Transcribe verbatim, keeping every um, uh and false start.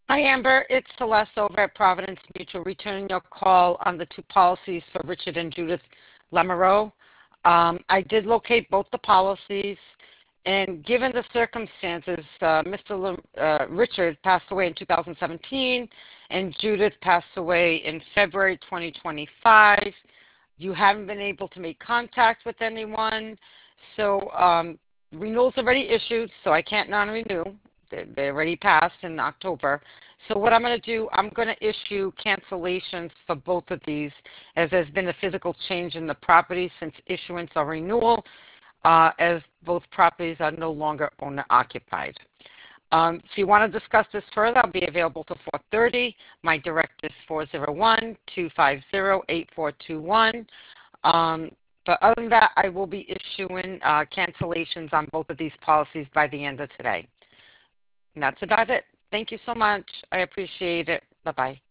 Hi, Amber. It's Celeste over at Providence Mutual, returning your call on the two policies for Richard and Judith Lamoureux. Um, I did locate both the policies, and given the circumstances, uh, Mister Lam- uh, Richard passed away in two thousand seventeen, and Judith passed away in February twenty twenty-five. You haven't been able to make contact with anyone, so um, renewal's already issued, so I can't non-renew. They, they already passed in October. So what I'm going to do, I'm going to issue cancellations for both of these, as there's been a physical change in the property since issuance or renewal, uh, as both properties are no longer owner occupied. Um, if you want to discuss this further, I'll be available till four thirty. My direct is four oh one, two five zero, eight four two one. Um, but other than that, I will be issuing uh, cancellations on both of these policies by the end of today. And that's about it. Thank you so much. I appreciate it. Bye-bye.